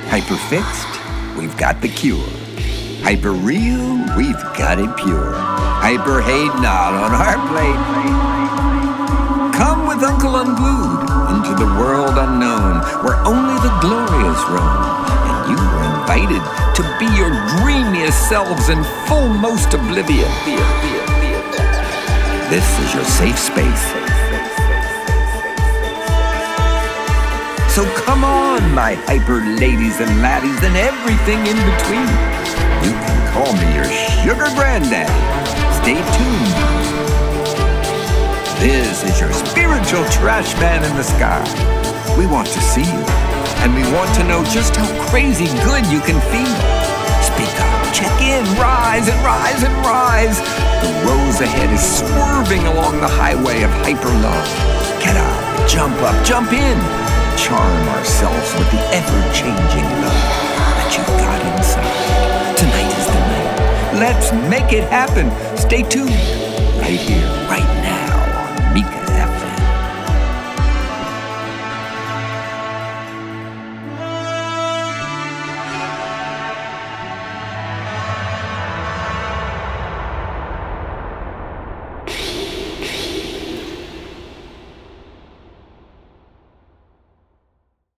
Hyper fixed, we've got the cure. Hyper real, we've got it pure. Hyper hate not on our plate. Come with Uncle Unglued into the world unknown, where only the glorious roam. And you are invited to be your dreamiest selves in full most oblivion. This is your safe space. So come on, my hyper ladies and laddies and everything in between. You can call me your sugar granddaddy. Stay tuned. This is your spiritual trash man in the sky. We want to see you, and we want to know just how crazy good you can feel. Speak up, check in, rise and rise and rise. The rose ahead is swerving along the highway of hyper love. Get up, jump in. Charm ourselves with the ever-changing love that you've got inside. Tonight is the night. Let's make it happen. Stay tuned. Right here, right